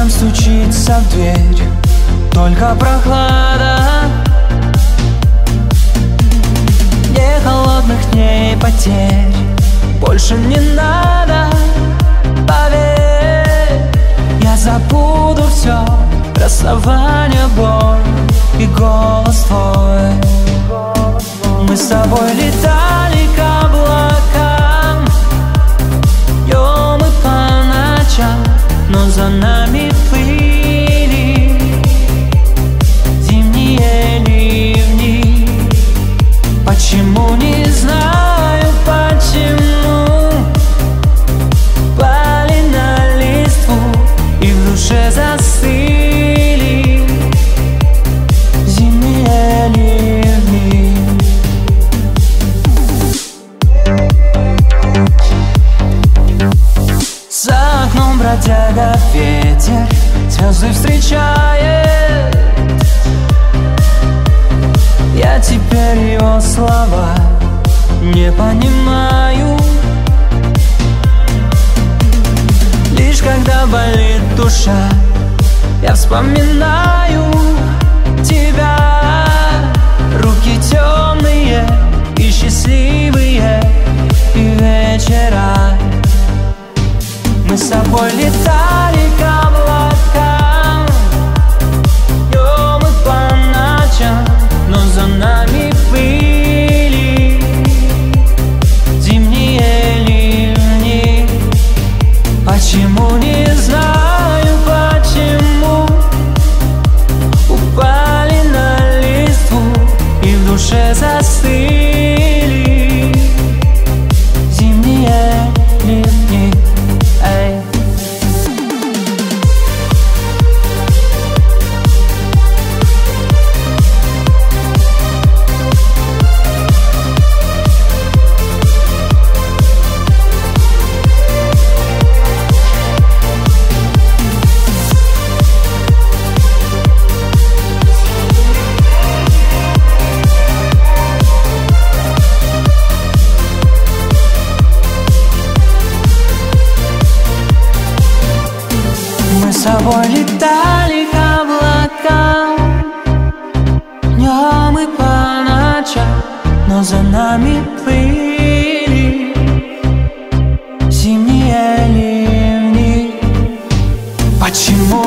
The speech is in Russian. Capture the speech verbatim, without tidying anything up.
нам стучится в дверь только прохлада. Мне холодных дней потерь больше не надо. Поверь, я забуду все, расставание, боль и голос твой. Мы с тобой летали к облакам, днем и по ночам, но за нами плыли зимние ливни. Почему, не знаю почему, пали на листву и в душе застыли зимние ливни. За окном бродяга ветер звезды встречает. Я теперь его слова не понимаю. Лишь когда болит душа, я вспоминаю тебя. Руки темные и счастливые, и вечера. Мы с тобой летали к облакам, днем и по ночам, но за нами плыли зимние ливни. Почему, не знаю почему, упали на листву и в душе застыли зимние ливни. Эй. Мы с тобой летали к облакам, днем и по ночам, но за нами плыли зимние ливни. Почему?